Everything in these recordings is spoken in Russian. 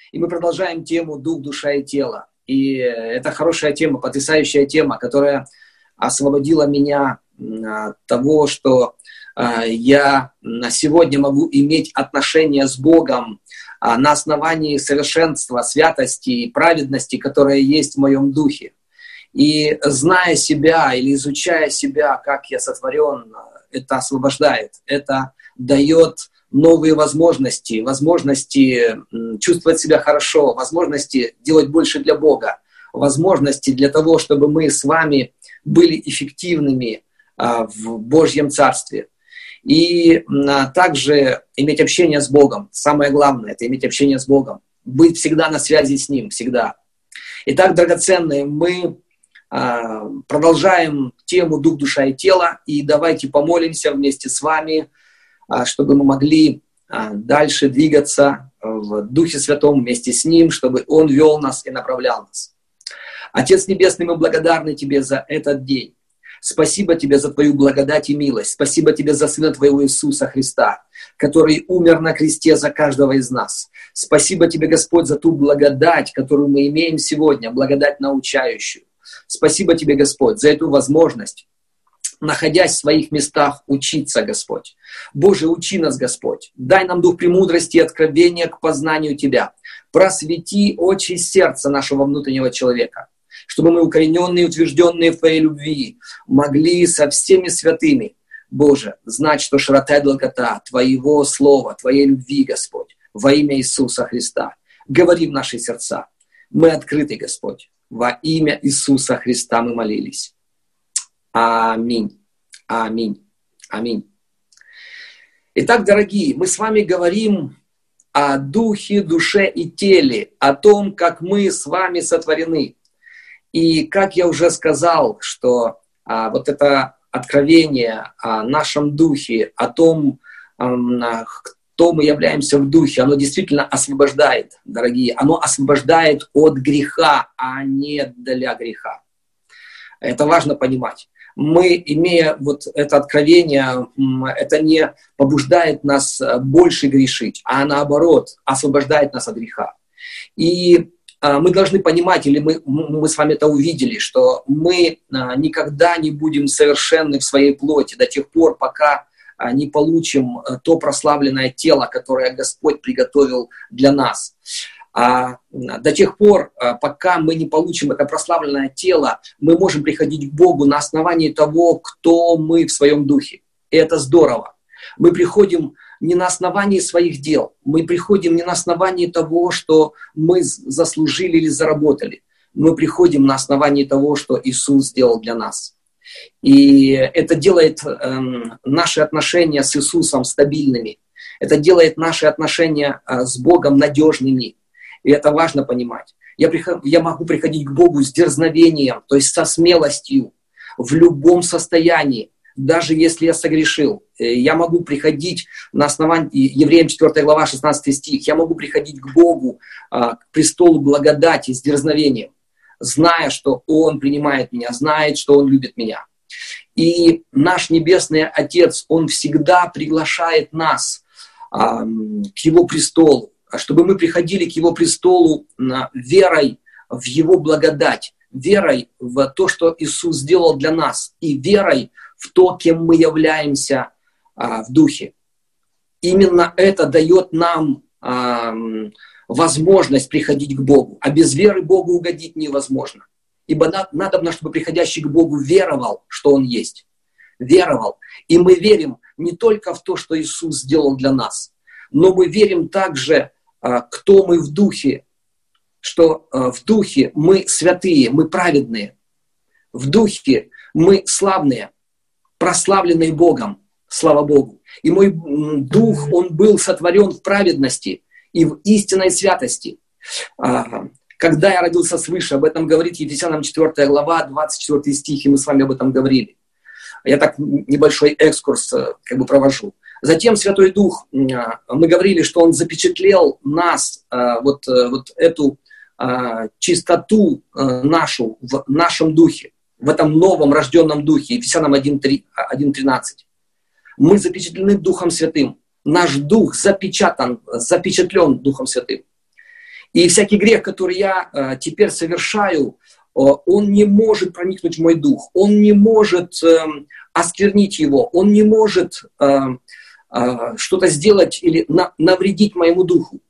И мы продолжаем тему «Дух, душа и тело». И это хорошая тема, потрясающая тема, которая освободила меня от того, что я сегодня могу иметь отношения с Богом на основании совершенства, святости и праведности, которая есть в моем духе. И зная себя или изучая себя, как я сотворен, это освобождает, это дает новые возможности чувствовать себя хорошо, возможности делать больше для Бога, возможности для того, чтобы мы с вами были эффективными в Божьем Царстве. И также иметь общение с Богом. Самое главное – это иметь общение с Богом. Быть всегда на связи с Ним, всегда. Итак, драгоценные, мы продолжаем тему «Дух, душа и тело». И давайте помолимся вместе с вами, чтобы мы могли дальше двигаться в Духе Святом вместе с Ним, чтобы Он вел нас и направлял нас. Отец Небесный, мы благодарны Тебе за этот день. Спасибо Тебе за Твою благодать и милость. Спасибо Тебе за Сына Твоего Иисуса Христа, который умер на кресте за каждого из нас. Спасибо Тебе, Господь, за ту благодать, которую мы имеем сегодня, благодать научающую. Спасибо Тебе, Господь, за эту возможность, находясь в своих местах, учиться, Господь. Боже, учи нас, Господь. Дай нам дух премудрости и откровения к познанию Тебя. Просвети очи сердца нашего внутреннего человека, чтобы мы, укорененные и утвержденные в Твоей любви, могли со всеми святыми, Боже, знать, что широта и долгота Твоего слова, Твоей любви, Господь, во имя Иисуса Христа. Говори в наши сердца. Мы открыты, Господь. Во имя Иисуса Христа мы молились. Аминь. Аминь. Аминь. Итак, дорогие, мы с вами говорим о духе, душе и теле, о том, как мы с вами сотворены. И как я уже сказал, что вот это откровение о нашем духе, о том, кто мы являемся в духе, оно действительно освобождает, дорогие. Оно освобождает от греха, а не для греха. Это важно понимать. Мы, имея вот это откровение, это не побуждает нас больше грешить, а наоборот, освобождает нас от греха. И мы должны понимать, или мы с вами это увидели, что мы никогда не будем совершенны в своей плоти до тех пор, пока не получим то прославленное тело, которое Господь приготовил для нас. До тех пор, пока мы не получим это прославленное тело, мы можем приходить к Богу на основании того, кто мы в своем духе. И это здорово. Мы приходим не на основании своих дел, мы приходим не на основании того, что мы заслужили или заработали. Мы приходим на основании того, что Иисус сделал для нас. И это делает наши отношения с Иисусом стабильными. Это делает наши отношения с Богом надежными. И это важно понимать. Я могу приходить к Богу с дерзновением, то есть со смелостью, в любом состоянии, даже если я согрешил. Я могу приходить на основании, Евреям 4 глава, 16 стих, я могу приходить к Богу, к престолу благодати с дерзновением, зная, что Он принимает меня, знает, что Он любит меня. И наш Небесный Отец, Он всегда приглашает нас к Его престолу, чтобы мы приходили к Его престолу верой в Его благодать, верой в то, что Иисус сделал для нас, и верой в то, кем мы являемся в Духе. Именно это дает нам возможность приходить к Богу. А без веры Богу угодить невозможно. Ибо надобно, чтобы приходящий к Богу веровал, что Он есть. Веровал. И мы верим не только в то, что Иисус сделал для нас, но мы верим также, кто мы в Духе, что в Духе мы святые, мы праведные. В Духе мы славные, прославленные Богом, слава Богу. И мой Дух, он был сотворен в праведности и в истинной святости. Когда я родился свыше, об этом говорит Ефесянам 4 глава, 24 стих, и мы с вами об этом говорили. Я так небольшой экскурс провожу. Затем Святой Дух, мы говорили, что Он запечатлел нас, вот эту чистоту нашу в нашем духе, в этом новом рожденном духе, Ефесянам 1:13. Мы запечатлены Духом Святым. Наш дух запечатлен Духом Святым. И всякий грех, который я теперь совершаю, он не может проникнуть в мой дух, он не может осквернить его, он не может что-то сделать или навредить моему духу.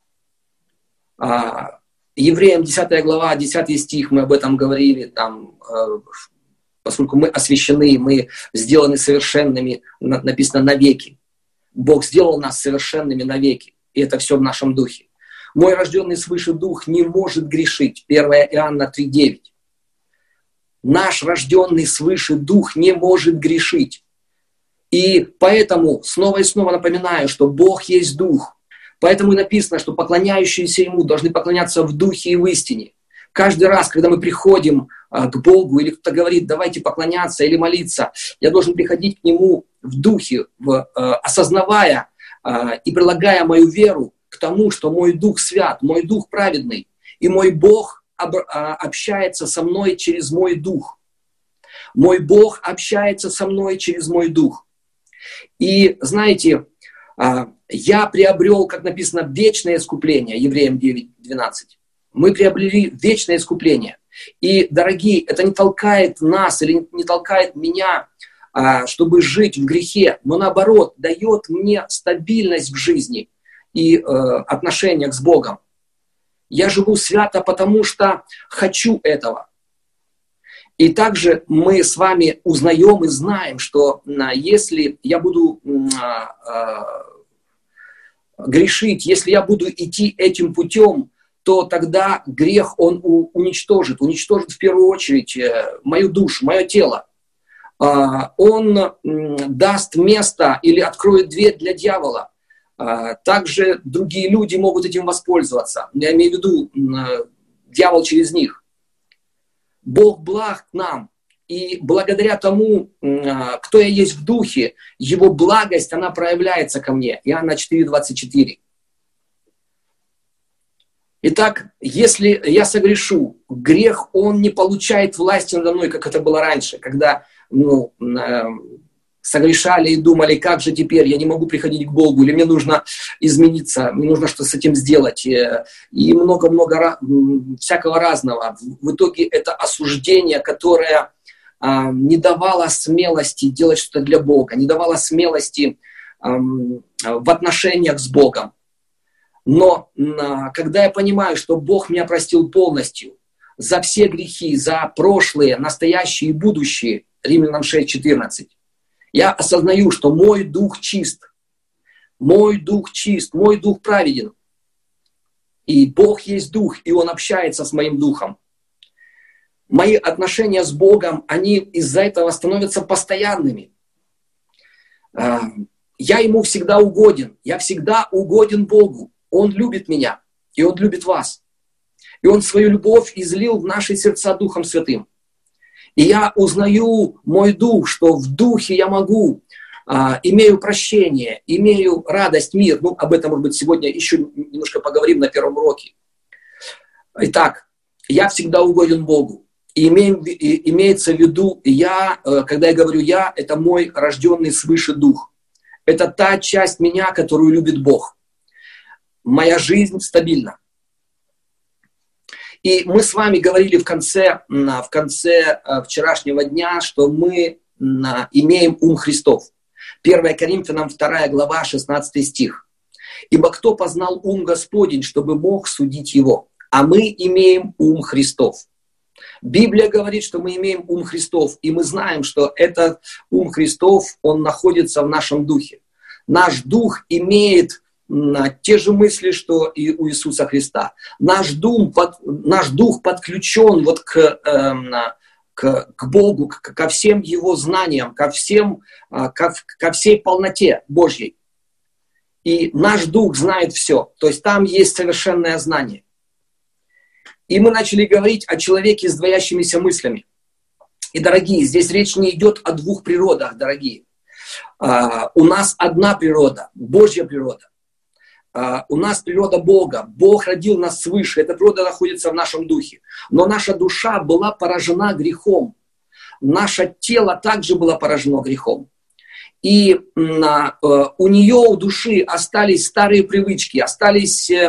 Евреям 10 глава, 10 стих, мы об этом говорили, там, поскольку мы освящены, мы сделаны совершенными, написано навеки. Бог сделал нас совершенными навеки, и это все в нашем духе. Мой рожденный свыше дух не может грешить. 1 Иоанна 3:9. Наш рожденный свыше дух не может грешить. И поэтому снова и снова напоминаю, что Бог есть дух. Поэтому и написано, что поклоняющиеся Ему должны поклоняться в духе и в истине. Каждый раз, когда мы приходим к Богу, или кто-то говорит, давайте поклоняться или молиться, я должен приходить к Нему в духе, осознавая и прилагая мою веру к тому, что мой дух свят, мой дух праведный, и мой Бог общается со мной через мой дух. Мой Бог общается со мной через мой дух. И знаете, я приобрел, как написано, вечное искупление, Евреям 9:12. Мы приобрели вечное искупление. И, дорогие, это не толкает нас или не толкает меня, чтобы жить в грехе, но наоборот, дает мне стабильность в жизни и отношениях с Богом. Я живу свято, потому что хочу этого. И также мы с вами узнаем и знаем, что если я буду грешить, если я буду идти этим путем, то тогда грех, он уничтожит в первую очередь мою душу, мое тело. Он даст место или откроет дверь для дьявола. Также другие люди могут этим воспользоваться. Я имею в виду дьявол через них. Бог благ к нам. И благодаря тому, кто я есть в духе, Его благость, она проявляется ко мне. Иоанна 4:24. Итак, если я согрешу, грех, он не получает власти надо мной, как это было раньше, когда согрешали и думали, как же теперь, я не могу приходить к Богу, или мне нужно измениться, мне нужно что-то с этим сделать. И много-много всякого разного. В итоге это осуждение, которое не давало смелости делать что-то для Бога, не давало смелости в отношениях с Богом. Но когда я понимаю, что Бог меня простил полностью за все грехи, за прошлые, настоящие и будущие, Римлянам 6:14, я осознаю, что мой дух чист, мой дух праведен. И Бог есть дух, и Он общается с моим духом. Мои отношения с Богом, они из-за этого становятся постоянными. Я Ему всегда угоден, я всегда угоден Богу. Он любит меня, и Он любит вас. И Он свою любовь излил в наши сердца Духом Святым. И я узнаю мой дух, что в духе я могу, имею прощение, имею радость, мир. Об этом, может быть, сегодня еще немножко поговорим на первом уроке. Итак, я всегда угоден Богу. И имеется в виду, когда я говорю «я», это мой рожденный свыше дух. Это та часть меня, которую любит Бог. Моя жизнь стабильна. И мы с вами говорили в конце вчерашнего дня, что мы имеем ум Христов. 1 Коринфянам 2 глава, 16 стих. «Ибо кто познал ум Господень, чтобы мог судить его? А мы имеем ум Христов». Библия говорит, что мы имеем ум Христов, и мы знаем, что этот ум Христов, он находится в нашем духе. Наш дух имеет те же мысли, что и у Иисуса Христа. Наш дух подключен к Богу, ко всем Его знаниям, ко всей полноте Божьей. И наш дух знает все. То есть там есть совершенное знание. И мы начали говорить о человеке с двоящимися мыслями. И, дорогие, здесь речь не идет о двух природах, дорогие. У нас одна природа, Божья природа. У нас природа Бога. Бог родил нас свыше. Эта природа находится в нашем духе. Но наша душа была поражена грехом. Наше тело также было поражено грехом. И у нее, у души, остались старые привычки, остались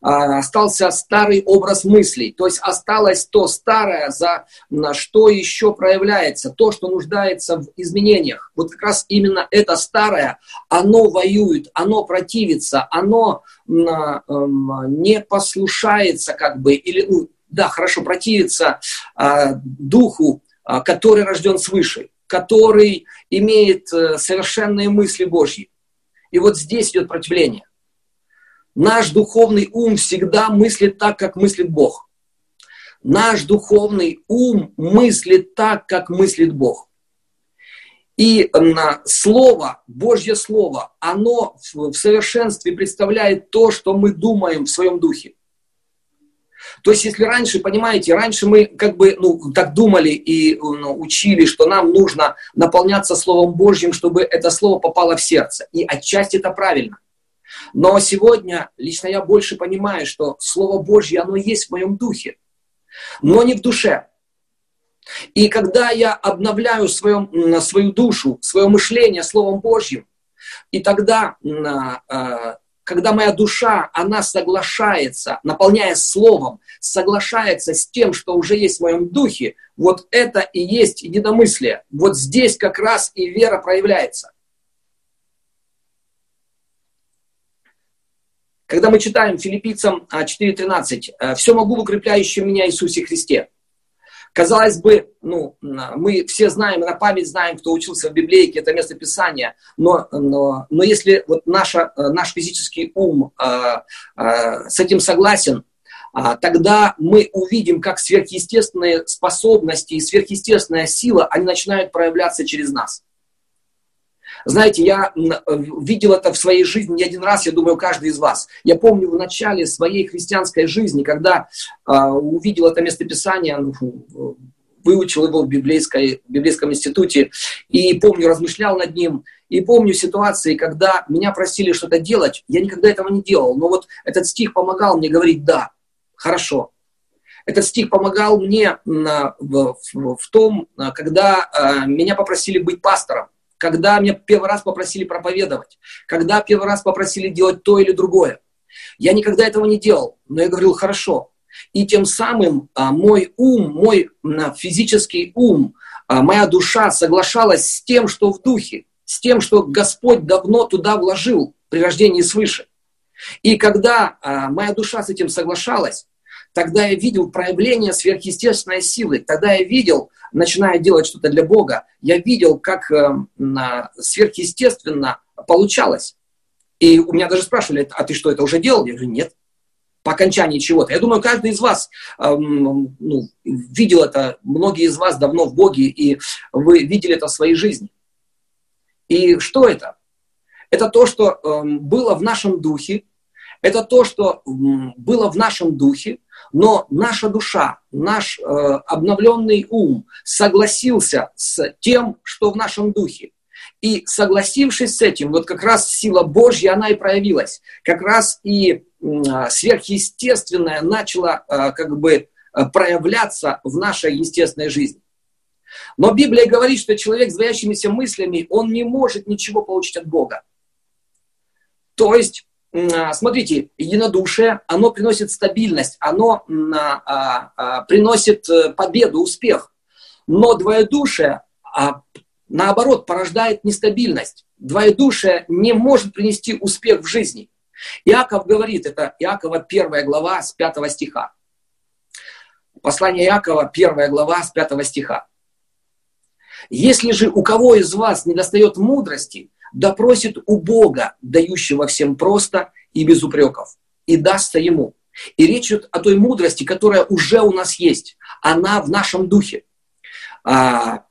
остался старый образ мыслей, то есть осталось то старое, на что еще проявляется, то, что нуждается в изменениях. Вот как раз именно это старое, оно воюет, оно противится, оно не послушается или, противится духу, который рожден свыше, который имеет совершенные мысли Божьи. И вот здесь идет противление. Наш духовный ум всегда мыслит так, как мыслит Бог. Наш духовный ум мыслит так, как мыслит Бог. И Слово, Божье Слово, оно в совершенстве представляет то, что мы думаем в своем духе. То есть, если раньше, понимаете, раньше мы так думали и учили, что нам нужно наполняться Словом Божьим, чтобы это Слово попало в сердце. И отчасти это правильно. Но сегодня лично я больше понимаю, что Слово Божье, оно есть в моем духе, но не в душе. И когда я обновляю свою душу, свое мышление Словом Божьим, и тогда, когда моя душа, она соглашается, наполняясь Словом, соглашается с тем, что уже есть в моем духе, вот это и есть единомыслие. Вот здесь как раз и вера проявляется. Когда мы читаем Филиппийцам 4:13, «Все могу в укрепляющем меня Иисусе Христе». Казалось бы, мы все знаем, на память знаем, кто учился в библейке, это место Писания, но если вот наш физический ум с этим согласен, тогда мы увидим, как сверхъестественные способности и сверхъестественная сила, они начинают проявляться через нас. Знаете, я видел это в своей жизни не один раз, я думаю, каждый из вас. Я помню в начале своей христианской жизни, когда увидел это местописание, выучил его в библейском институте, и помню, размышлял над ним, и помню ситуации, когда меня просили что-то делать, я никогда этого не делал, но вот этот стих помогал мне говорить «да, хорошо». Этот стих помогал мне в том, когда меня попросили быть пастором. Когда меня первый раз попросили проповедовать, когда первый раз попросили делать то или другое. Я никогда этого не делал, но я говорил, хорошо. И тем самым мой ум, мой физический ум, моя душа соглашалась с тем, что в духе, с тем, что Господь давно туда вложил при рождении свыше. И когда моя душа с этим соглашалась, тогда я видел проявление сверхъестественной силы. Тогда я видел, начиная делать что-то для Бога, я видел, как сверхъестественно получалось. И у меня даже спрашивали, а ты что, это уже делал? Я говорю, нет. По окончании чего-то. Я думаю, каждый из вас видел это, многие из вас давно в Боге, и вы видели это в своей жизни. И что это? Это то, что было в нашем духе, это то, что было в нашем духе, но наша душа, наш обновленный ум согласился с тем, что в нашем духе. И согласившись с этим, вот как раз сила Божья, она и проявилась. Как раз и сверхъестественное начало проявляться в нашей естественной жизни. Но Библия говорит, что человек с двоящимися мыслями, он не может ничего получить от Бога. То есть, смотрите, единодушие, оно приносит стабильность, оно приносит победу, успех. Но двоедушие, наоборот, порождает нестабильность. Двоедушие не может принести успех в жизни. Иаков говорит, это Иакова 1 глава с 5 стиха. Послание Иакова 1 глава с 5 стиха. «Если же у кого из вас недостает мудрости, да просит у Бога, дающего всем просто и без упреков, и дастся ему». И речь идет о той мудрости, которая уже у нас есть. Она в нашем духе. Но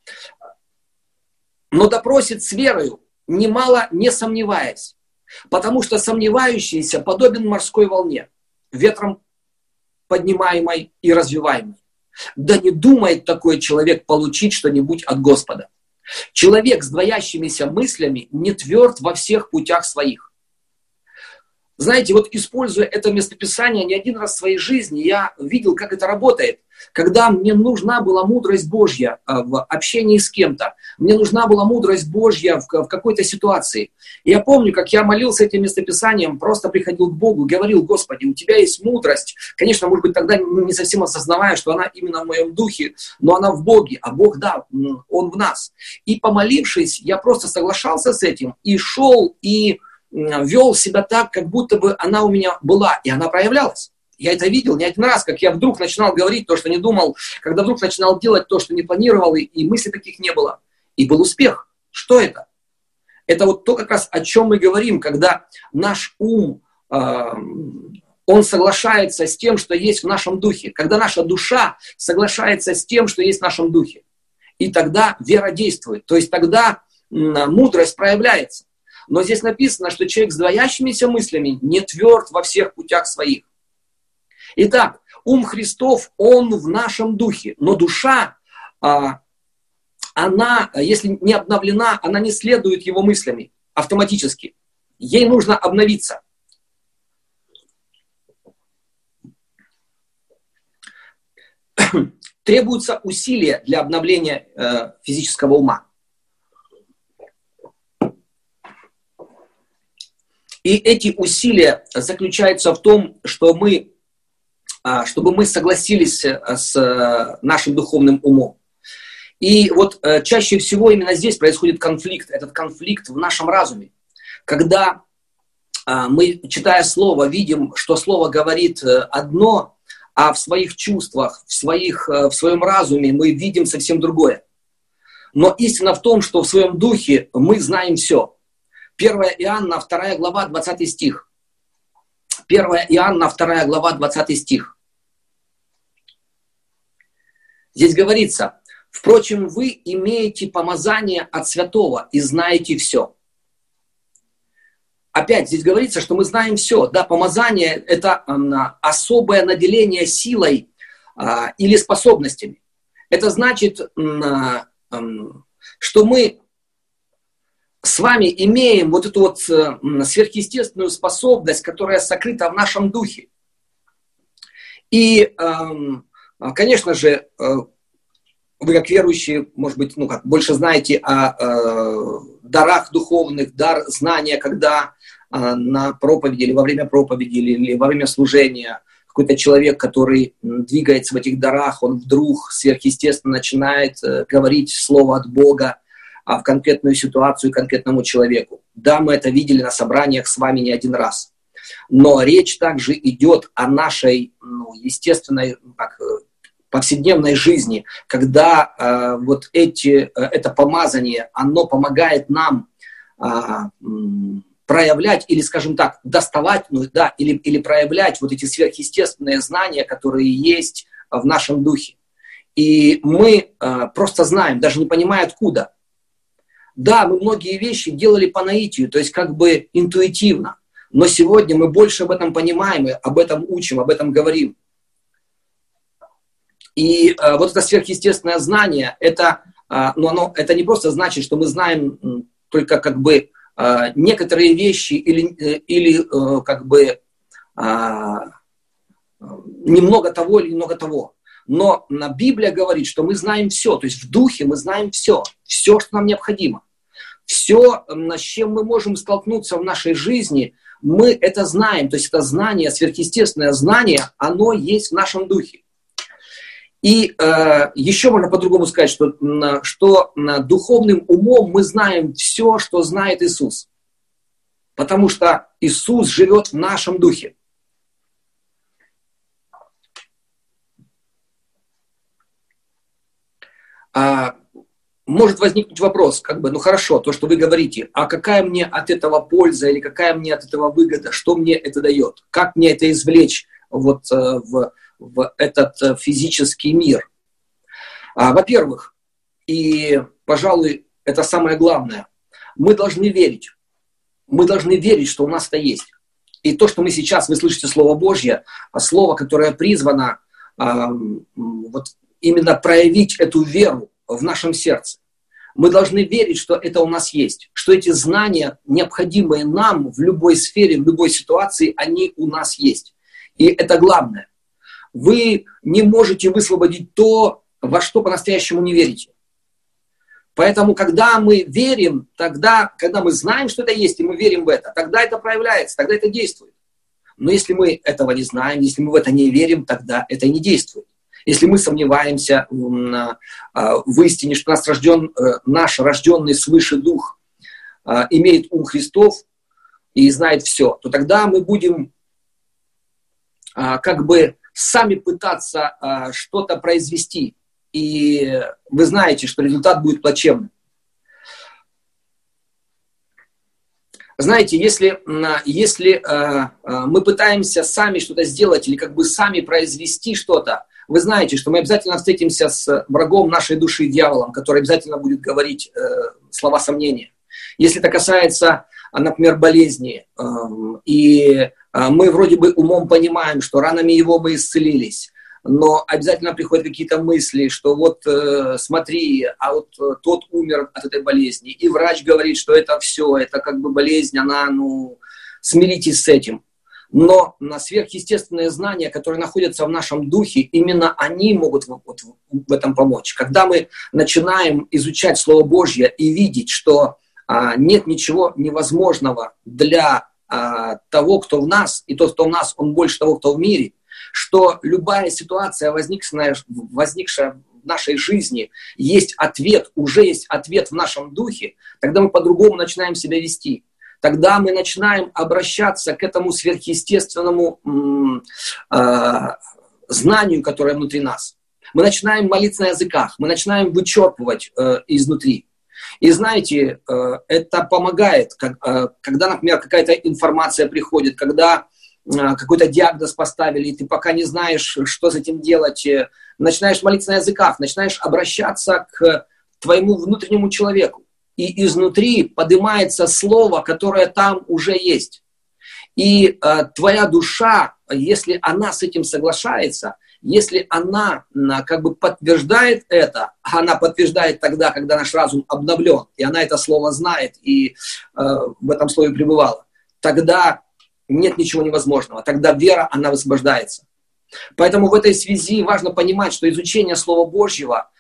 допросит с верою, немало не сомневаясь. Потому что сомневающийся подобен морской волне, ветром поднимаемой и развиваемой. Да не думает такой человек получить что-нибудь от Господа. Человек с двоящимися мыслями не тверд во всех путях своих. Знаете, вот используя это местописание не один раз в своей жизни, я видел, как это работает. Когда мне нужна была мудрость Божья в общении с кем-то, мне нужна была мудрость Божья в какой-то ситуации. И я помню, как я молился этим местописанием, просто приходил к Богу, говорил: Господи, у Тебя есть мудрость. Конечно, может быть, тогда не совсем осознавая, что она именно в моем духе, но она в Боге, а Бог, да, Он в нас. И помолившись, я просто соглашался с этим и шел, и вел себя так, как будто бы она у меня была, и она проявлялась. Я это видел не один раз, как я вдруг начинал говорить то, что не думал, когда вдруг начинал делать то, что не планировал, и мыслей таких не было. И был успех. Что это? Это вот то, как раз о чем мы говорим, когда наш ум, он соглашается с тем, что есть в нашем духе. Когда наша душа соглашается с тем, что есть в нашем духе. И тогда вера действует. То есть тогда мудрость проявляется. Но здесь написано, что человек с двоящимися мыслями не тверд во всех путях своих. Итак, ум Христов, он в нашем духе. Но душа, она, если не обновлена, она не следует его мыслями автоматически. Ей нужно обновиться. Требуются усилия для обновления физического ума. И эти усилия заключаются в том, что чтобы мы согласились с нашим духовным умом. И вот чаще всего именно здесь происходит конфликт, этот конфликт в нашем разуме. Когда мы, читая Слово, видим, что Слово говорит одно, а в своих чувствах, в своем разуме мы видим совсем другое. Но истина в том, что в своем духе мы знаем все. 1 Иоанна, 2 глава, 20 стих. 1 Иоанна, 2 глава, 20 стих. Здесь говорится: «Впрочем, вы имеете помазание от святого и знаете все». Опять здесь говорится, что мы знаем все. Да, помазание – это особое наделение силой или способностями. Это значит, что мы с вами имеем вот эту вот сверхъестественную способность, которая сокрыта в нашем духе. И, конечно же, вы как верующие, может быть, больше знаете о дарах духовных, дар знания, когда на проповеди или во время проповеди или во время служения какой-то человек, который двигается в этих дарах, он вдруг сверхъестественно начинает говорить слово от Бога в конкретную ситуацию, конкретному человеку. Да, мы это видели на собраниях с вами не один раз. Но речь также идет о нашей естественной, повседневной жизни, когда вот это помазание, оно помогает нам проявлять, или, скажем так, доставать, или проявлять вот эти сверхъестественные знания, которые есть в нашем духе. И мы просто знаем, даже не понимая откуда. Да, мы многие вещи делали по наитию, то есть как бы интуитивно. Но сегодня мы больше об этом понимаем, и об этом учим, об этом говорим. И вот это сверхъестественное знание, это не просто значит, что мы знаем только как бы некоторые вещи или как бы немного того или немного того. Но Библия говорит, что мы знаем все, то есть в духе мы знаем все, что нам необходимо. Все, с чем мы можем столкнуться в нашей жизни, мы это знаем. То есть это знание, сверхъестественное знание, оно есть в нашем духе. И еще можно по-другому сказать, что духовным умом мы знаем все, что знает Иисус. Потому что Иисус живет в нашем духе. Может возникнуть вопрос, хорошо, то, что вы говорите, а какая мне от этого польза или какая мне от этого выгода, что мне это дает, как мне это извлечь вот в этот физический мир? Во-первых, и, пожалуй, это самое главное, мы должны верить. Мы должны верить, что у нас это есть. И то, что мы сейчас, вы слышите Слово Божье, Слово, которое призвано вот именно проявить эту веру в нашем сердце. Мы должны верить, что это у нас есть, что эти знания, необходимые нам в любой сфере, в любой ситуации, они у нас есть. И это главное. Вы не можете высвободить то, во что по-настоящему не верите. Поэтому, когда мы верим, тогда, когда мы знаем, что это есть, и мы верим в это, тогда это проявляется, тогда это действует. Но если мы этого не знаем, если мы в это не верим, тогда это не действует. Если мы сомневаемся в истине, что наш рожденный свыше дух имеет ум Христов и знает все, то тогда мы будем как бы сами пытаться что-то произвести. И вы знаете, что результат будет плачевным. Знаете, если мы пытаемся сами что-то сделать или как бы сами произвести что-то, вы знаете, что мы обязательно встретимся с врагом нашей души, дьяволом, который обязательно будет говорить слова сомнения. Если это касается, например, болезни, и мы вроде бы умом понимаем, что ранами его мы исцелились, но обязательно приходят какие-то мысли, что вот смотри, а вот тот умер от этой болезни, и врач говорит, что это все, это как бы болезнь, она, смиритесь с этим. Но на сверхъестественные знания, которые находятся в нашем духе, именно они могут в этом помочь. Когда мы начинаем изучать Слово Божье и видеть, что нет ничего невозможного для того, кто в нас, и тот, кто в нас, он больше того, кто в мире, что любая ситуация, возникшая в нашей жизни, есть ответ, уже есть ответ в нашем духе, тогда мы по-другому начинаем себя вести. Тогда мы начинаем обращаться к этому сверхъестественному знанию, которое внутри нас. Мы начинаем молиться на языках, мы начинаем вычерпывать изнутри. И знаете, это помогает, когда, например, какая-то информация приходит, когда какой-то диагноз поставили, и ты пока не знаешь, что с этим делать, начинаешь молиться на языках, начинаешь обращаться к твоему внутреннему человеку. И изнутри поднимается слово, которое там уже есть. И твоя душа, если она с этим соглашается, если она как бы подтверждает это, она подтверждает тогда, когда наш разум обновлен, и она это слово знает, и в этом слове пребывала, тогда нет ничего невозможного. Тогда вера, она высвобождается. Поэтому в этой связи важно понимать, что изучение Слова Божьего,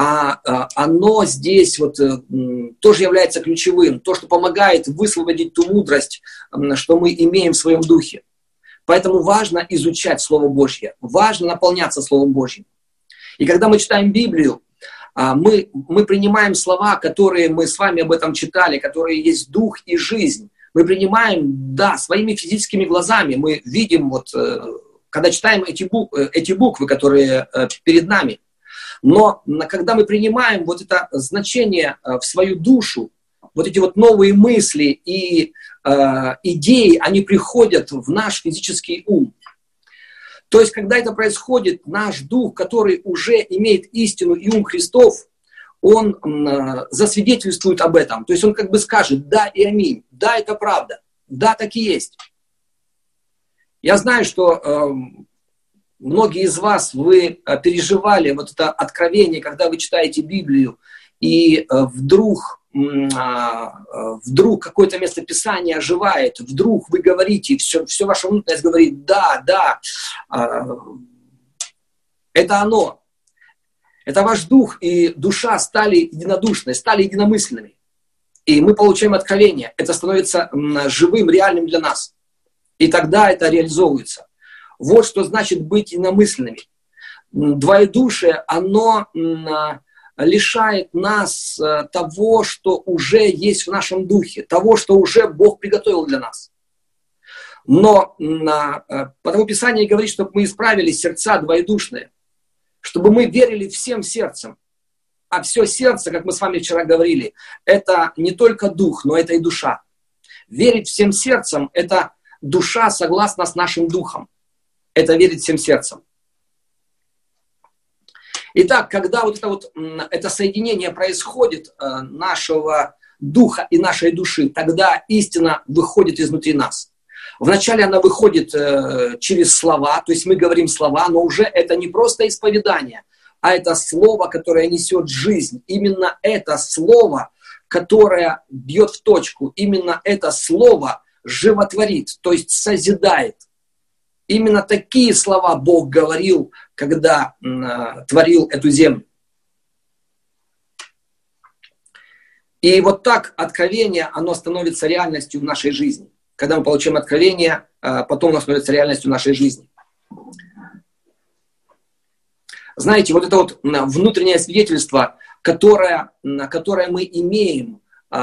оно здесь тоже является ключевым. То, что помогает высвободить ту мудрость, что мы имеем в своем духе. Поэтому важно изучать Слово Божье. Важно наполняться Словом Божьим. И когда мы читаем Библию, мы принимаем слова, которые мы с вами об этом читали, которые есть дух и жизнь. Мы принимаем, да, своими физическими глазами. Мы видим, когда читаем эти буквы, которые перед нами. Но когда мы принимаем это значение в свою душу, эти новые мысли и идеи, они приходят в наш физический ум. То есть, когда это происходит, наш дух, который уже имеет истину и ум Христов, он засвидетельствует об этом. То есть он как бы скажет: да и аминь, да, это правда, да, так и есть. Я знаю, что многие из вас, вы переживали это откровение, когда вы читаете Библию, и вдруг какое-то местописание оживает, вдруг вы говорите, все ваша внутренность говорит: да, это оно. Это ваш дух и душа стали единодушны, стали единомысленными. И мы получаем откровение. Это становится живым, реальным для нас. И тогда это реализовывается. Вот что значит быть единомысленными. Двоедушие, оно лишает нас того, что уже есть в нашем духе, того, что уже Бог приготовил для нас. Но потому Писание говорит, чтобы мы исправили сердца двоедушные, чтобы мы верили всем сердцем. А все сердце, как мы с вами вчера говорили, это не только дух, но это и душа. Верить всем сердцем – это душа согласна с нашим духом. Это верить всем сердцем. Итак, когда это соединение происходит нашего духа и нашей души, тогда истина выходит изнутри нас. Вначале она выходит через слова, то есть мы говорим слова, но уже это не просто исповедание. а это слово, которое несет жизнь. Именно это слово, которое бьет в точку, именно это слово животворит, то есть созидает. Именно такие слова Бог говорил, когда творил эту землю. И вот так откровение, оно становится реальностью в нашей жизни. Когда мы получаем откровение, потом оно становится реальностью в нашей жизни. Знаете, вот это вот внутреннее свидетельство, которое мы имеем,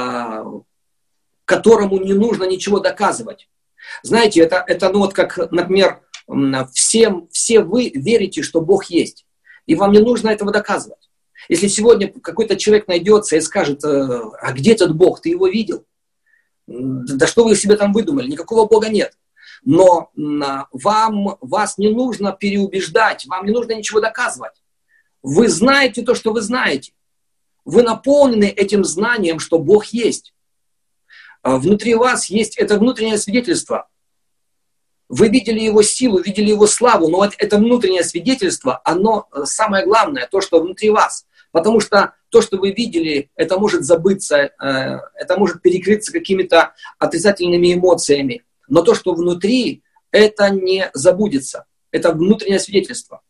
которому не нужно ничего доказывать. Знаете, это ну вот как, например, все вы верите, что Бог есть, и вам не нужно этого доказывать. Если сегодня какой-то человек найдется и скажет: а где этот Бог, ты его видел? Да что вы себе там выдумали, никакого Бога нет. Но вас не нужно переубеждать, вам не нужно ничего доказывать. Вы знаете то, что вы знаете. Вы наполнены этим знанием, что Бог есть. Внутри вас есть это внутреннее свидетельство. Вы видели Его силу, видели Его славу, но вот это внутреннее свидетельство, оно самое главное, то, что внутри вас. Потому что то, что вы видели, это может забыться, это может перекрыться какими-то отрицательными эмоциями. Но то, что внутри, это не забудется. Это внутреннее свидетельство.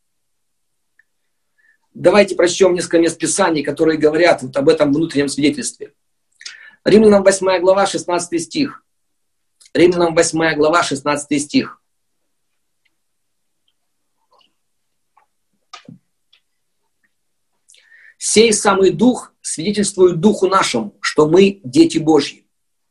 Давайте прочтем несколько мест Писаний, которые говорят вот об этом внутреннем свидетельстве. Римлянам 8 глава, 16 стих. Римлянам 8 глава, 16 стих. «Сей самый Дух свидетельствует Духу нашему, что мы дети Божьи».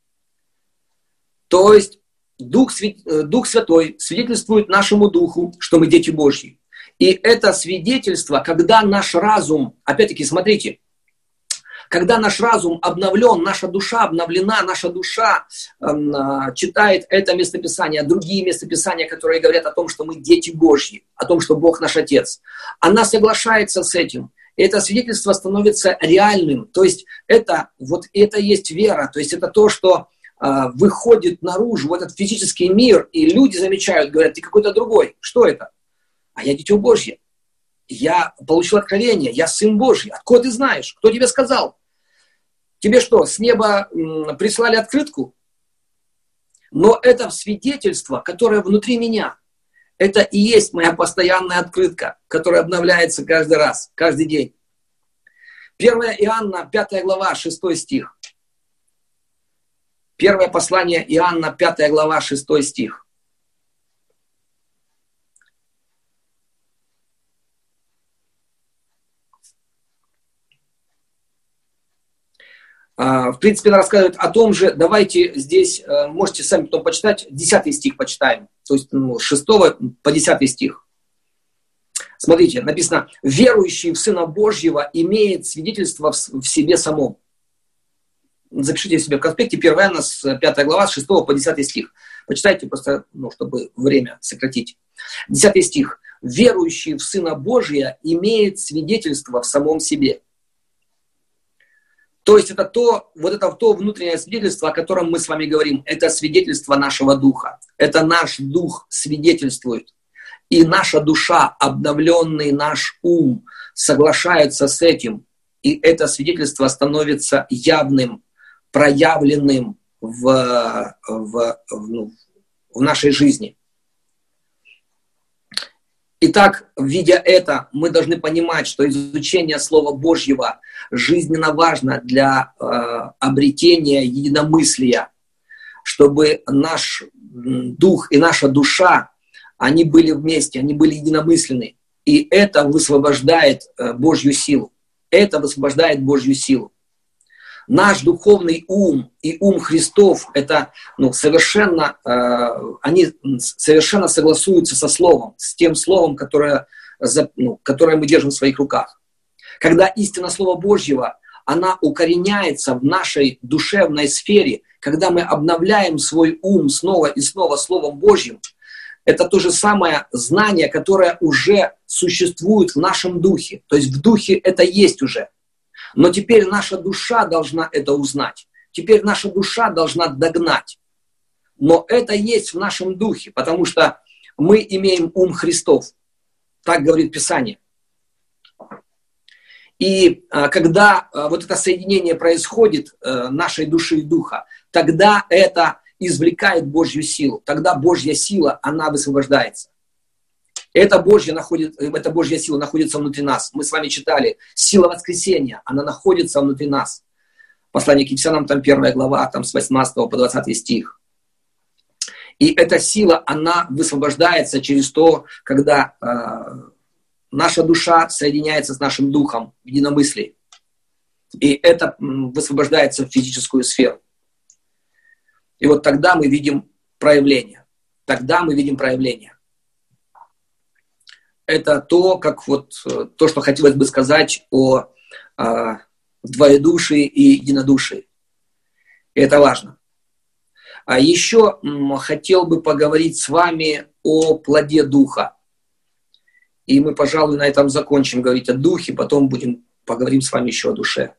То есть Дух Святой свидетельствует нашему Духу, что мы дети Божьи. И это свидетельство, когда наш разум, опять-таки, смотрите, когда наш разум обновлен, наша душа обновлена, наша душа читает это местописание, другие местописания, которые говорят о том, что мы дети Божьи, о том, что Бог наш Отец. Она соглашается с этим. И это свидетельство становится реальным. То есть это есть вера, то есть это то, что выходит наружу в этот физический мир, и люди замечают, говорят: ты какой-то другой. Что это? А я дитё Божье. Я получил откровение, я Сын Божий. Откуда ты знаешь? Кто тебе сказал? Тебе что, с неба прислали открытку? Но это свидетельство, которое внутри меня. Это и есть моя постоянная открытка, которая обновляется каждый раз, каждый день. 1 Иоанна, 5 глава, 6 стих. Первое послание Иоанна, 5 глава, 6 стих. В принципе, она рассказывает о том же. Давайте здесь, можете сами потом почитать, 10 стих почитаем. То есть с 6 по 10 стих. Смотрите, написано: «Верующий в Сына Божьего имеет свидетельство в себе самом». Запишите себе в конспекте 1 Иоанна, 5 глава, с 6 по 10 стих. Почитайте просто, чтобы время сократить. 10 стих. «Верующий в Сына Божия имеет свидетельство в самом себе». То есть это то внутреннее свидетельство, о котором мы с вами говорим. Это свидетельство нашего духа. Это наш дух свидетельствует. И наша душа, обновленный наш ум, соглашается с этим. И это свидетельство становится явным, проявленным в нашей жизни. Итак, видя это, мы должны понимать, что изучение Слова Божьего жизненно важно для обретения единомыслия, чтобы наш дух и наша душа, они были вместе, они были единомысленны. И это высвобождает Божью силу. Это высвобождает Божью силу. Наш духовный ум и ум Христов, это совершенно, они совершенно согласуются со Словом, с тем Словом, которое мы держим в своих руках. Когда истина Слова Божьего, она укореняется в нашей душевной сфере, когда мы обновляем свой ум снова и снова Словом Божьим, это то же самое знание, которое уже существует в нашем духе. То есть в духе это есть уже. Но теперь наша душа должна это узнать. Теперь наша душа должна догнать. Но это есть в нашем духе, потому что мы имеем ум Христов. Так говорит Писание. И когда вот это соединение происходит нашей души и духа, тогда это извлекает Божью силу. Тогда Божья сила, она высвобождается. Эта Божья сила находится внутри нас. Мы с вами читали, сила воскресения, она находится внутри нас. Послание к Ефесянам, там 1 глава, там с 18 по 20 стих. И эта сила, она высвобождается через то, когда наша душа соединяется с нашим духом в единомыслии. И это высвобождается в физическую сферу. И вот тогда мы видим проявление. Тогда мы видим проявление. Это то, что хотелось бы сказать о двоедушии и единодушии. И это важно. А еще хотел бы поговорить с вами о плоде Духа. И мы, пожалуй, на этом закончим говорить о Духе, потом поговорим с вами еще о душе.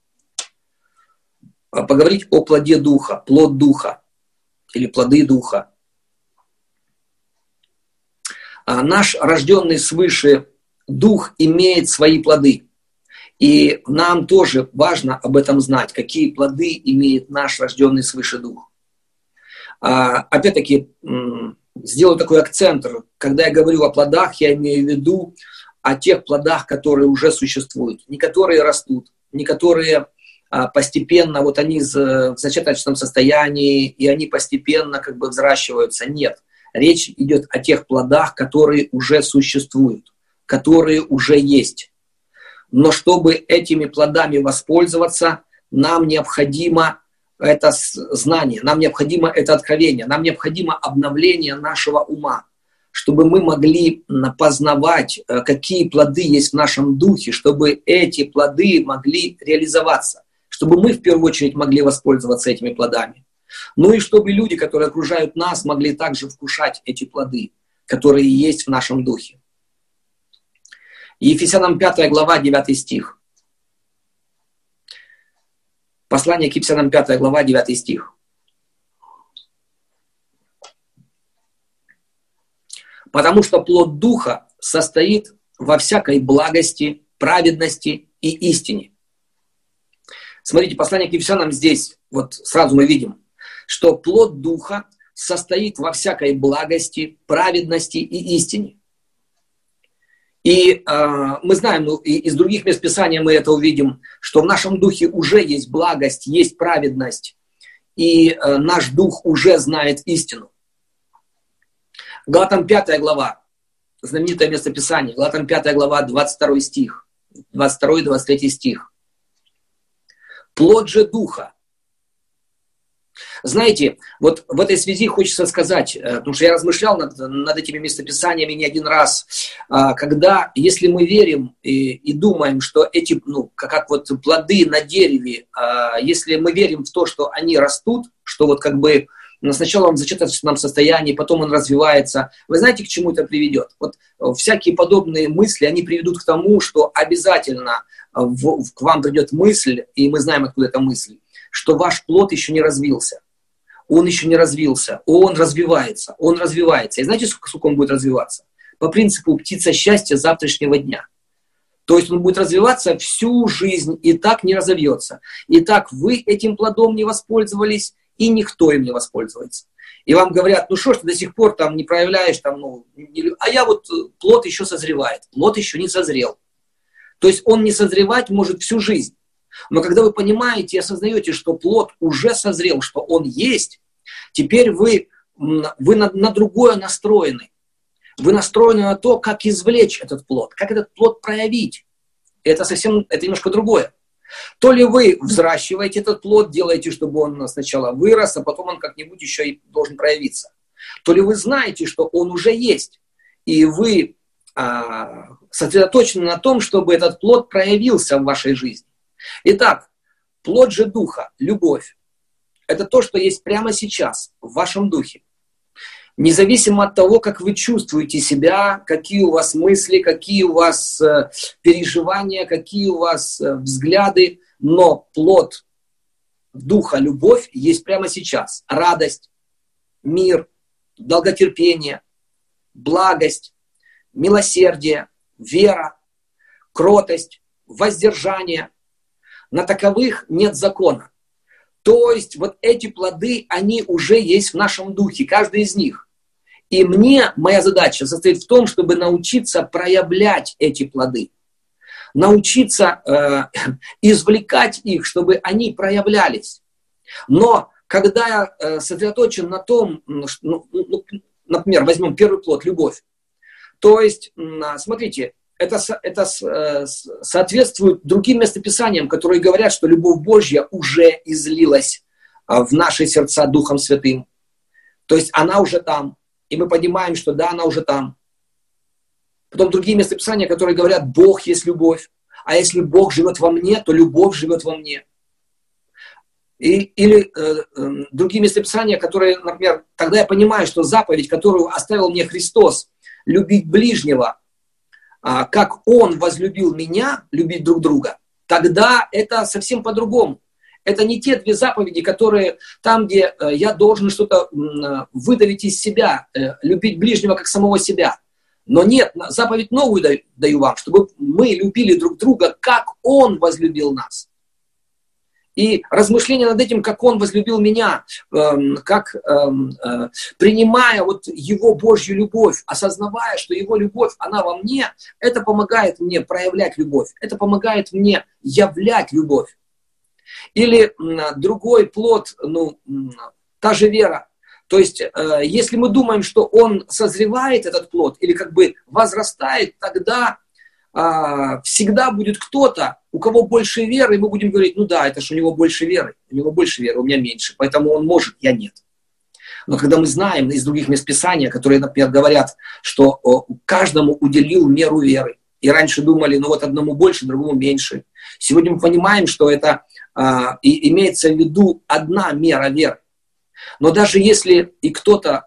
Поговорить о плоде Духа, плод Духа или плоды Духа. Наш рожденный свыше Дух имеет свои плоды. И нам тоже важно об этом знать, какие плоды имеет наш рожденный свыше Дух. Опять-таки, сделаю такой акцент. Когда я говорю о плодах, я имею в виду о тех плодах, которые уже существуют. Не которые растут, не которые постепенно, вот они в зачаточном состоянии, и они постепенно взращиваются. Нет. Речь идет о тех плодах, которые уже существуют, которые уже есть. Но чтобы этими плодами воспользоваться, нам необходимо это знание, нам необходимо это откровение, нам необходимо обновление нашего ума, чтобы мы могли познавать, какие плоды есть в нашем духе, чтобы эти плоды могли реализоваться, чтобы мы в первую очередь могли воспользоваться этими плодами. Ну и чтобы люди, которые окружают нас, могли также вкушать эти плоды, которые есть в нашем духе. Ефесянам 5 глава, 9 стих. Послание к Ефесянам 5 глава, 9 стих. Потому что плод Духа состоит во всякой благости, праведности и истине. Смотрите, послание к Ефесянам здесь, вот сразу мы видим, что плод Духа состоит во всякой благости, праведности и истине. И мы знаем, и из других мест Писания мы это увидим, что в нашем духе уже есть благость, есть праведность, и наш дух уже знает истину. Галатам 5 глава, знаменитое место Писания, Галатам 5 глава, 22 стих, 22-23 стих. Плод же Духа. Знаете, вот в этой связи хочется сказать, потому что я размышлял над этими местописаниями не один раз, если мы верим и думаем, что эти, как вот плоды на дереве, если мы верим в то, что они растут, что вот сначала он в зачаточном состоянии, потом он развивается, вы знаете, к чему это приведет? Вот всякие подобные мысли, они приведут к тому, что обязательно к вам придет мысль, и мы знаем, откуда эта мысль, что ваш плод еще не развился. Он еще не развился, он развивается. И знаете, сколько он будет развиваться? По принципу птица счастья завтрашнего дня. То есть он будет развиваться всю жизнь и так не разовьется. И так вы этим плодом не воспользовались, и никто им не воспользуется. И вам говорят, что ж ты до сих пор не проявляешь, а я плод еще созревает. Плод еще не созрел. То есть он не созревать может всю жизнь. Но когда вы понимаете и осознаете, что плод уже созрел, что он есть, теперь вы на другое настроены. Вы настроены на то, как извлечь этот плод, как этот плод проявить. Это немножко другое. То ли вы взращиваете этот плод, делаете, чтобы он сначала вырос, а потом он как-нибудь еще и должен проявиться. То ли вы знаете, что он уже есть, и вы сосредоточены на том, чтобы этот плод проявился в вашей жизни. Итак, плод же Духа, любовь, это то, что есть прямо сейчас в вашем духе. Независимо от того, как вы чувствуете себя, какие у вас мысли, какие у вас переживания, какие у вас взгляды, но плод Духа, любовь есть прямо сейчас. Радость, мир, долготерпение, благость, милосердие, вера, кротость, воздержание, на таковых нет закона. То есть вот эти плоды, они уже есть в нашем духе, каждый из них. И моя задача состоит в том, чтобы научиться проявлять эти плоды. Научиться извлекать их, чтобы они проявлялись. Но когда я сосредоточен на том, например, возьмем первый плод, любовь. То есть, смотрите, это соответствует другим местописаниям, которые говорят, что любовь Божья уже излилась в наши сердца Духом Святым. То есть она уже там. И мы понимаем, что да, она уже там. Потом другие местописания, которые говорят, Бог есть любовь. А если Бог живет во мне, то любовь живет во мне. Или другие местописания, которые, например, тогда я понимаю, что заповедь, которую оставил мне Христос, любить ближнего, как Он возлюбил меня, любить друг друга, тогда это совсем по-другому. Это не те две заповеди, которые там, где я должен что-то выдавить из себя, любить ближнего как самого себя. Но нет, заповедь новую даю вам, чтобы мы любили друг друга, как Он возлюбил нас. И размышления над этим, как Он возлюбил меня, принимая вот Его Божью любовь, осознавая, что Его любовь, она во мне, это помогает мне проявлять любовь, это помогает мне являть любовь. Или другой плод, та же вера. То есть, если мы думаем, что он созревает, этот плод, или как бы возрастает, тогда всегда будет кто-то, у кого больше веры, и мы будем говорить, ну да, это же у него больше веры, у меня меньше, поэтому он может, я нет. Но когда мы знаем из других мест Писания, которые, например, говорят, что каждому уделил меру веры, и раньше думали, вот одному больше, другому меньше. Сегодня мы понимаем, что это и имеется в виду одна мера веры. Но даже если и кто-то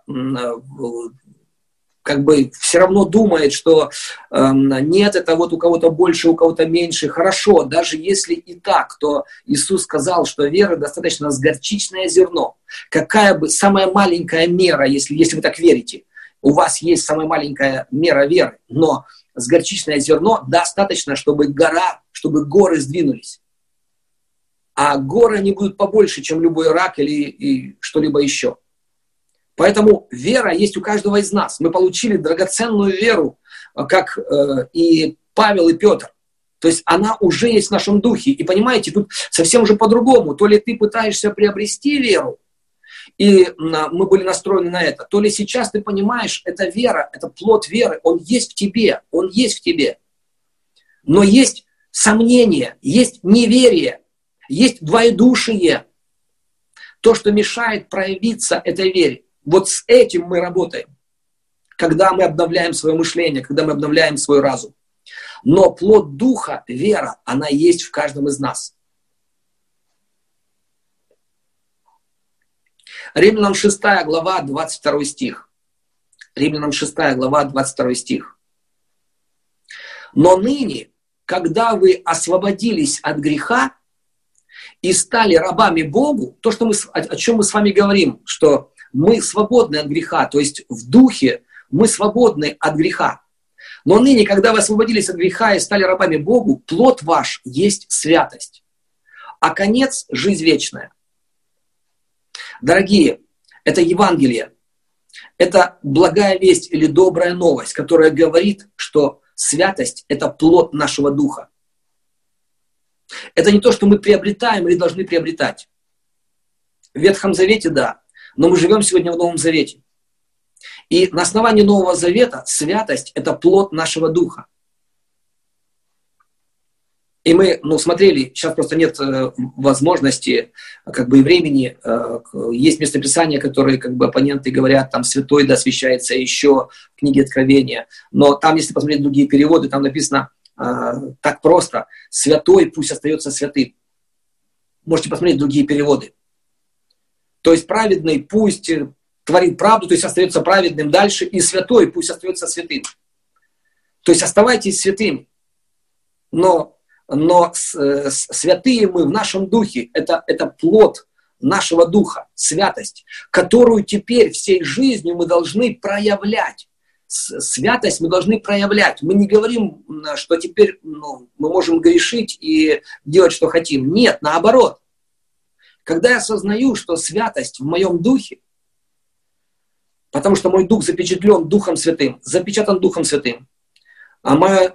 как бы все равно думает, что нет, это вот у кого-то больше, у кого-то меньше, хорошо, даже если и так, то Иисус сказал, что веры достаточно с горчичное зерно. Какая бы самая маленькая мера, если вы так верите, у вас есть самая маленькая мера веры, но с горчичное зерно достаточно, чтобы горы сдвинулись. А горы не будут побольше, чем любой рак или что-либо еще. Поэтому вера есть у каждого из нас. Мы получили драгоценную веру, как и Павел, и Петр. То есть она уже есть в нашем духе. И понимаете, тут совсем уже по-другому. То ли ты пытаешься приобрести веру, и мы были настроены на это, то ли сейчас ты понимаешь, это вера, это плод веры, он есть в тебе, он есть в тебе. Но есть сомнение, есть неверие, есть двоедушие. То, что мешает проявиться этой вере. Вот с этим мы работаем, когда мы обновляем свое мышление, когда мы обновляем свой разум. Но плод духа, вера, она есть в каждом из нас. Римлянам 6 глава, 22 стих. Римлянам 6 глава, 22 стих. «Но ныне, когда вы освободились от греха и стали рабами Богу», то, что о чем мы с вами говорим, что мы свободны от греха, то есть в духе мы свободны от греха. Но ныне, когда вы освободились от греха и стали рабами Богу, плод ваш есть святость, а конец – жизнь вечная. Дорогие, это Евангелие, это благая весть или добрая новость, которая говорит, что святость – это плод нашего духа. Это не то, что мы приобретаем или должны приобретать. В Ветхом Завете – да, но мы живем сегодня в Новом Завете. И на основании Нового Завета святость – это плод нашего духа. И мы, смотрели, сейчас просто нет возможности, и времени. Есть местописания, которые, оппоненты говорят, там, святой да освящается еще в книге Откровения. Но там, если посмотреть другие переводы, там написано так просто: святой пусть остается святым. Можете посмотреть другие переводы. То есть праведный пусть творит правду, то есть остается праведным дальше, и святой пусть остается святым. То есть оставайтесь святыми. Но святые мы в нашем духе, это плод нашего духа, святость, которую теперь всей жизнью мы должны проявлять. святость мы должны проявлять. Мы не говорим, что теперь мы можем грешить и делать, что хотим. Нет, наоборот. Когда я осознаю, что святость в моем духе, потому что мой дух запечатлен Духом Святым, запечатан Духом Святым, а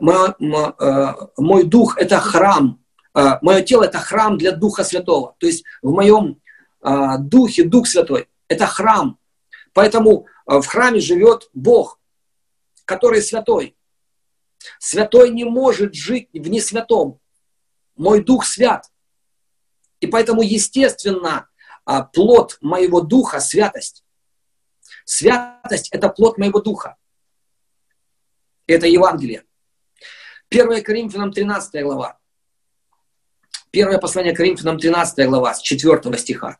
мой дух – это храм, мое тело – это храм для Духа Святого. То есть в моем духе Дух Святой – это храм. Поэтому в храме живет Бог, который святой. Святой не может жить в несвятом. Мой дух свят. И поэтому, естественно, плод моего духа – святость. Святость – это плод моего духа. Это Евангелие. 1 Коринфянам 13 глава. Первое послание Коринфянам 13 глава, с 4 стиха.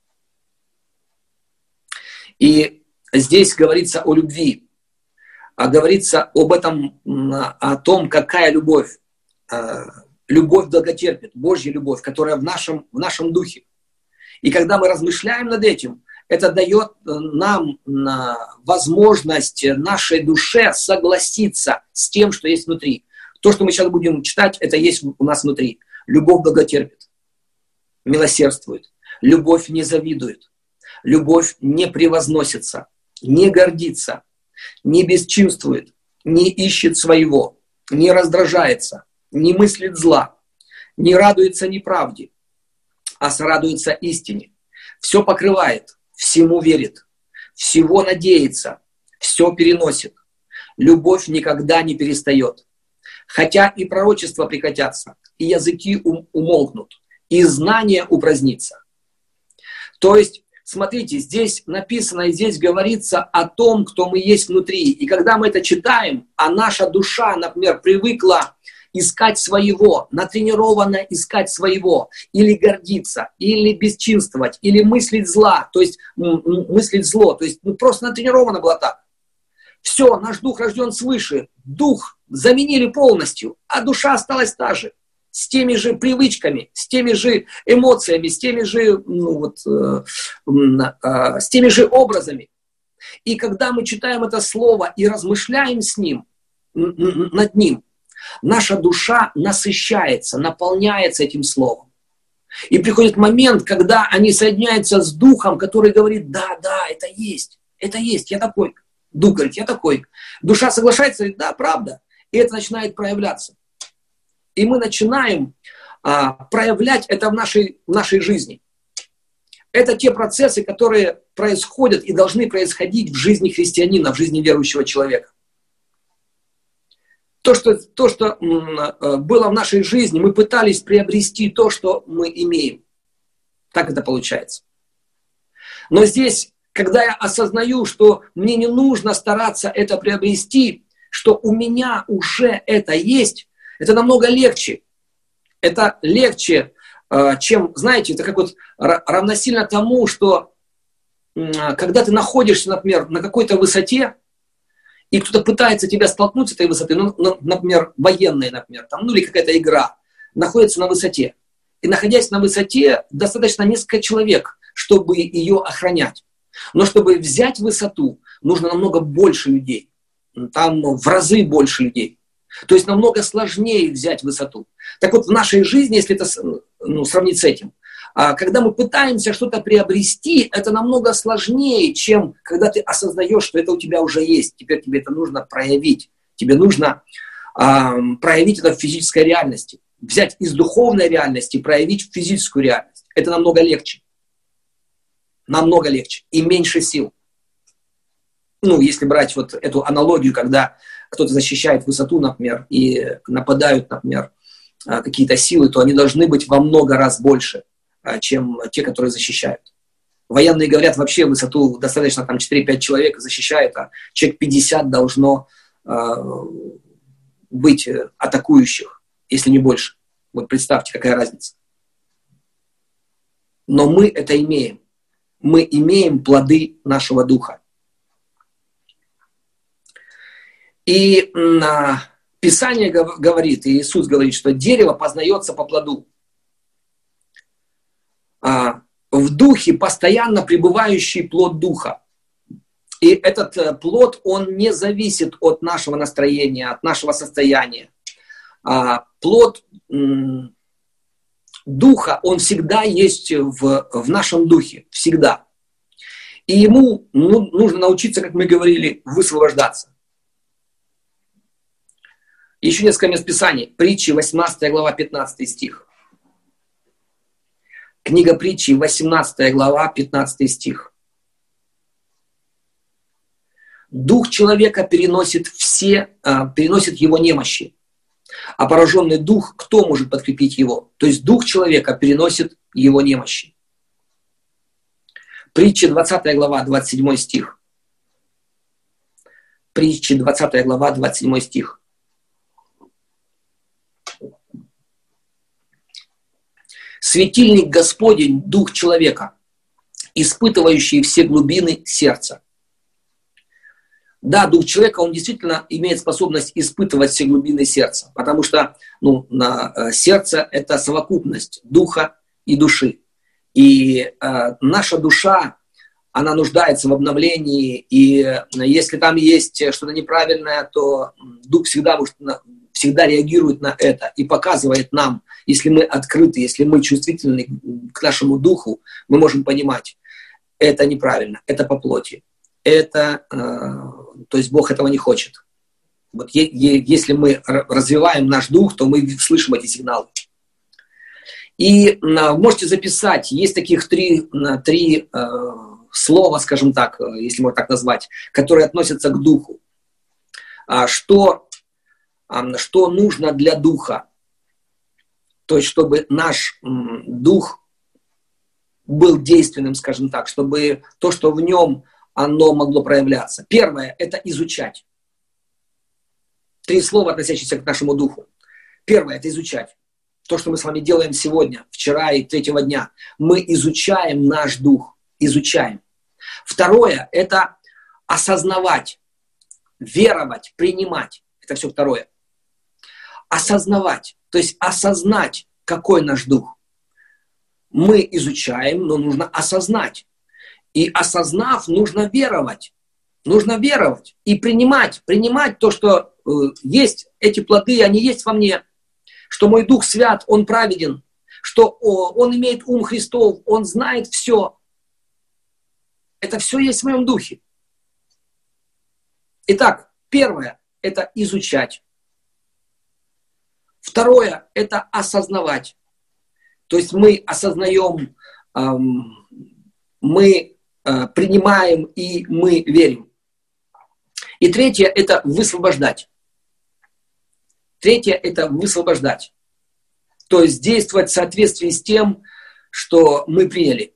И здесь говорится о любви. Говорится об этом, о том, какая любовь. Любовь долготерпит, Божья любовь, которая в нашем духе. И когда мы размышляем над этим, это дает нам возможность нашей душе согласиться с тем, что есть внутри. То, что мы сейчас будем читать, это есть у нас внутри. Любовь долготерпит, милосердствует, любовь не завидует, любовь не превозносится, не гордится, не бесчинствует, не ищет своего, не раздражается, не мыслит зла, не радуется неправде, а сорадуется истине. Все покрывает, всему верит, всего надеется, все переносит. Любовь никогда не перестает. Хотя и пророчества прекратятся, и языки умолкнут, и знание упразднится. То есть, смотрите, здесь написано и здесь говорится о том, кто мы есть внутри. И когда мы это читаем, а наша душа, например, привыкла искать своего, натренирована искать своего, или гордиться, или бесчинствовать, или мыслить зла, то есть мыслить зло, то есть просто натренирована была так. Все, наш дух рожден свыше, дух заменили полностью, а душа осталась та же, с теми же привычками, с теми же эмоциями, с теми же, с теми же образами. И когда мы читаем это слово и размышляем с ним, над ним, наша душа насыщается, наполняется этим словом. И приходит момент, когда они соединяются с духом, который говорит: да, это есть, я такой. Дух говорит: я такой. Душа соглашается, говорит: да, правда. И это начинает проявляться. И мы начинаем проявлять это в нашей жизни. Это те процессы, которые происходят и должны происходить в жизни христианина, в жизни верующего человека. То, что было в нашей жизни, мы пытались приобрести то, что мы имеем. Так это получается. Но здесь, когда я осознаю, что мне не нужно стараться это приобрести, что у меня уже это есть, это намного легче. Это легче, чем, знаете, это как вот равносильно тому, что когда ты находишься, например, на какой-то высоте, и кто-то пытается тебя столкнуть с этой высоты, например, военные, например, или какая-то игра, находится на высоте. И находясь на высоте, достаточно несколько человек, чтобы ее охранять. Но чтобы взять высоту, нужно намного больше людей. Там в разы больше людей. То есть намного сложнее взять высоту. Так вот, в нашей жизни, если это сравнить с этим, когда мы пытаемся что-то приобрести, это намного сложнее, чем когда ты осознаешь, что это у тебя уже есть. Теперь тебе это нужно проявить. Тебе нужно проявить это в физической реальности. Взять из духовной реальности и проявить в физическую реальность. Это намного легче. Намного легче. И меньше сил. Если брать вот эту аналогию, когда кто-то защищает высоту, например, и нападают, например, какие-то силы, то они должны быть во много раз больше, чем те, которые защищают. Военные говорят, вообще высоту достаточно там 4-5 человек защищает, а человек 50 должно быть атакующих, если не больше. Вот представьте, какая разница. Но мы это имеем. Мы имеем плоды нашего духа. И Писание говорит, и Иисус говорит, что дерево познается по плоду. В духе постоянно пребывающий плод духа. И этот плод, он не зависит от нашего настроения, от нашего состояния. Плод духа, он всегда есть в нашем духе, всегда. И ему нужно научиться, как мы говорили, высвобождаться. Еще несколько мест Писаний. Притчи, 18 глава, 15 стих. Книга Притчи, 18 глава, 15 стих. Дух человека переносит его немощи. А пораженный дух, кто может подкрепить его? То есть дух человека переносит его немощи. Притчи, 20 глава, 27 стих. Притчи, 20 глава, 27 стих. Светильник Господень, дух человека, испытывающий все глубины сердца. Да, дух человека, он действительно имеет способность испытывать все глубины сердца, потому что сердце – это совокупность духа и души. И наша душа, она нуждается в обновлении, и если там есть что-то неправильное, то дух всегда реагирует на это и показывает нам, если мы открыты, если мы чувствительны к нашему духу, мы можем понимать, это неправильно, это по плоти. То есть Бог этого не хочет. Вот если мы развиваем наш дух, то мы слышим эти сигналы. И можете записать, есть таких три слова, скажем так, если можно так назвать, которые относятся к духу. Что нужно для духа? То есть, чтобы наш дух был действенным, скажем так, чтобы то, что в нем, оно могло проявляться. Первое – это изучать. 3 слова, относящиеся к нашему духу. Первое – это изучать. То, что мы с вами делаем сегодня, вчера и 3-го дня. Мы изучаем наш дух. Изучаем. Второе – это осознавать, веровать, принимать. Это все второе. Осознавать. То есть осознать, какой наш дух. Мы изучаем, но нужно осознать. И осознав, нужно веровать. Нужно веровать и принимать то, что есть эти плоды, они есть во мне. Что мой Дух Свят, Он праведен. Что Он имеет ум Христов, Он знает все. Это все есть в моем духе. Итак, первое – это изучать. Второе – это осознавать. То есть мы осознаем, мы принимаем и мы верим. И третье – это высвобождать. Третье – это высвобождать. То есть действовать в соответствии с тем, что мы приняли.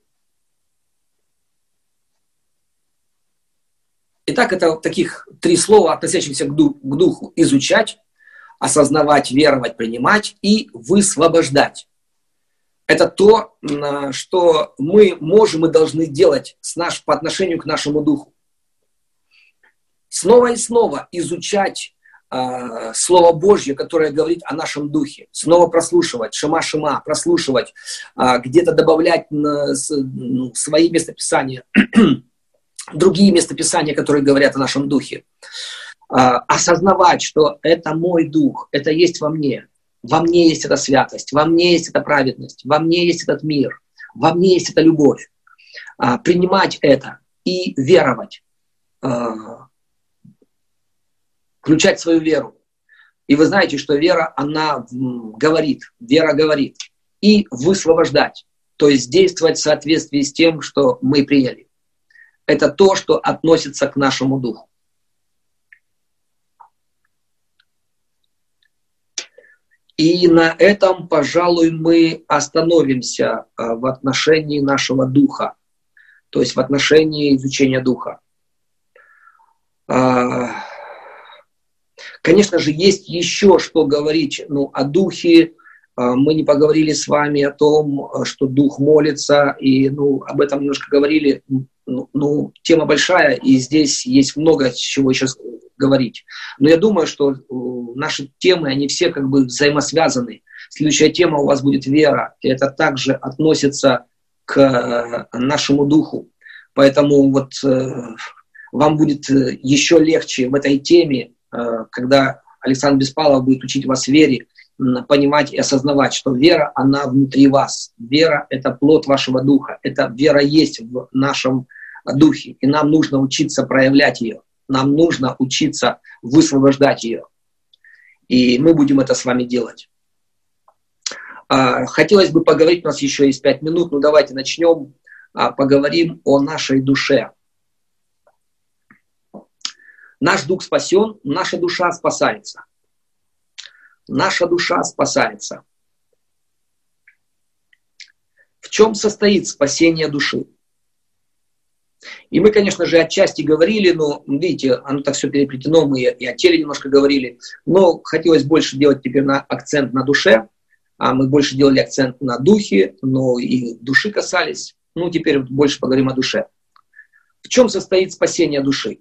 Итак, это таких 3 слова, относящихся к духу. Изучать, осознавать, веровать, принимать и высвобождать. Это то, что мы можем и должны делать по отношению к нашему духу. Снова и снова изучать Слово Божье, которое говорит о нашем духе. Снова прослушивать, шема-шема, прослушивать, где-то добавлять свои местописания, другие местописания, которые говорят о нашем духе. Осознавать, что это мой дух, это есть во мне. Во мне есть эта святость, во мне есть эта праведность, во мне есть этот мир, во мне есть эта любовь. Принимать это и веровать. Включать свою веру. И вы знаете, что вера, она говорит. Вера говорит. И высвобождать. То есть действовать в соответствии с тем, что мы приняли. Это то, что относится к нашему духу. И на этом, пожалуй, мы остановимся в отношении нашего духа. То есть в отношении изучения духа. Конечно же, есть еще что говорить о духе. Мы не поговорили с вами о том, что дух молится, и об этом немножко говорили. Тема большая, и здесь есть много чего еще говорить. Но я думаю, что наши темы, они все как бы взаимосвязаны. Следующая тема у вас будет вера, и это также относится к нашему духу. Поэтому вам будет еще легче в этой теме, когда Александр Беспалов будет учить вас вере, понимать и осознавать, что вера, она внутри вас. Вера – это плод вашего духа. Эта вера есть в нашем духе. И нам нужно учиться проявлять ее. Нам нужно учиться высвобождать ее. И мы будем это с вами делать. Хотелось бы поговорить, у нас еще есть 5 минут, но давайте начнем. Поговорим о нашей душе. Наш дух спасен, наша душа спасается. Наша душа спасается. В чем состоит спасение души? И мы, конечно же, отчасти говорили, но, видите, оно так все переплетено, мы и о теле немножко говорили, но хотелось больше делать теперь акцент на душе, а мы больше делали акцент на духе, но и души касались. Ну, теперь больше поговорим о душе. В чем состоит спасение души?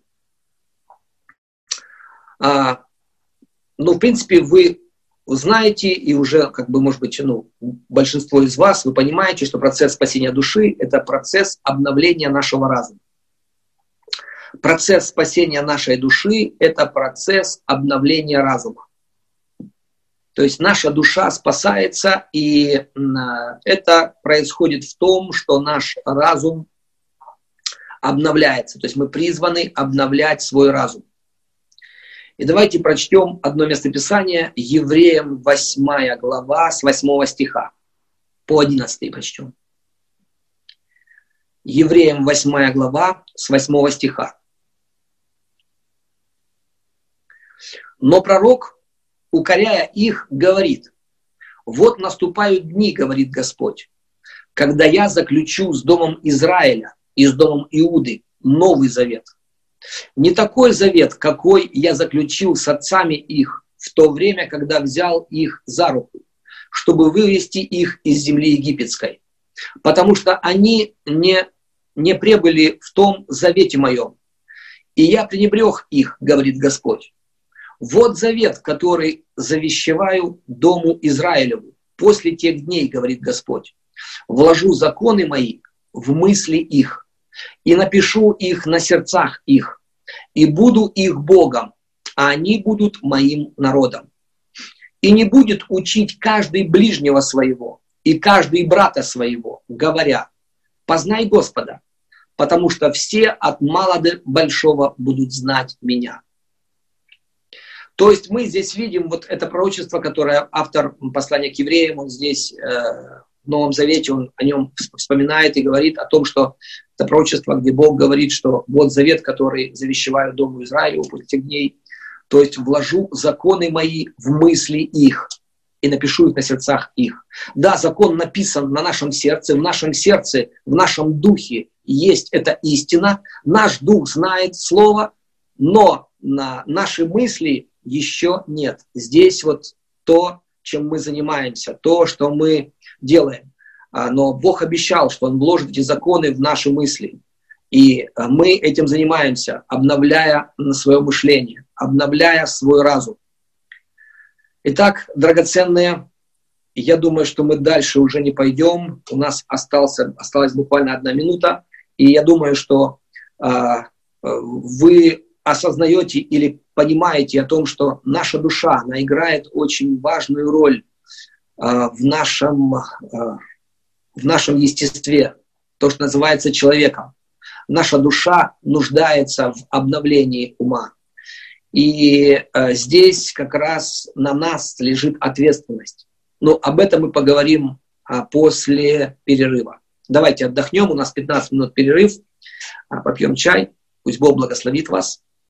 В принципе, вы знаете, и уже, может быть, большинство из вас, вы понимаете, что процесс спасения души – это процесс обновления нашего разума. Процесс спасения нашей души – это процесс обновления разума. То есть наша душа спасается, и это происходит в том, что наш разум обновляется. То есть мы призваны обновлять свой разум. И давайте прочтем одно местописание, Евреям 8 глава с 8 стиха. По 11 прочтем. Евреям 8 глава с 8 стиха. Но пророк, укоряя их, говорит: «Вот наступают дни, говорит Господь, когда я заключу с домом Израиля и с домом Иуды новый завет. Не такой завет, какой я заключил с отцами их в то время, когда взял их за руку, чтобы вывести их из земли египетской. Потому что они не пребыли в том завете моем. И я пренебрег их, говорит Господь. Вот завет, который завещеваю дому Израилеву после тех дней, говорит Господь. Вложу законы мои в мысли их и напишу их на сердцах их, и буду их Богом, а они будут моим народом. И не будет учить каждый ближнего своего и каждый брата своего, говоря: познай Господа, потому что все от мала до большого будут знать меня». То есть мы здесь видим вот это пророчество, которое автор послания к евреям, он здесь в Новом Завете, он о нем вспоминает и говорит о том, что это пророчество, где Бог говорит, что вот завет, который завещеваю дому Израилю после тех дней, то есть вложу законы мои в мысли их и напишу их на сердцах их. Да, закон написан на нашем сердце, в нашем духе есть эта истина, наш дух знает слово, но на наши мысли еще нет. Здесь вот то, чем мы занимаемся, то, что мы делаем. Но Бог обещал, что Он вложит эти законы в наши мысли. И мы этим занимаемся, обновляя свое мышление, обновляя свой разум. Итак, драгоценные, я думаю, что мы дальше уже не пойдем. У нас осталась буквально 1 минута. И я думаю, что вы осознаете или понимаете о том, что наша душа, она играет очень важную роль в нашем естестве, то, что называется человеком. Наша душа нуждается в обновлении ума. И здесь как раз на нас лежит ответственность. Но об этом мы поговорим после перерыва. Давайте отдохнем, у нас 15 минут перерыв, попьем чай, пусть Бог благословит вас.